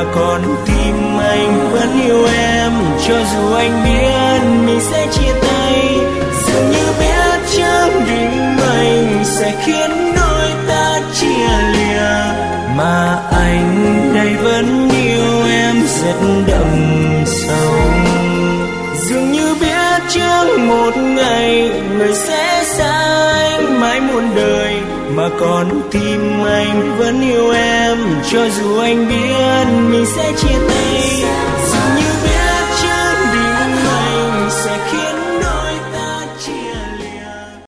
mà còn tim anh vẫn yêu em. Cho dù anh biết mình sẽ chia tay, dường như biết chắc định mệnh sẽ khiến đôi ta chia lìa, mà anh đây vẫn yêu em rất đậm sâu. Dường như biết trước một ngày người sẽ xa anh mãi muôn đời, mà còn tim anh vẫn yêu em. Cho dù anh biết mình sẽ chia tay,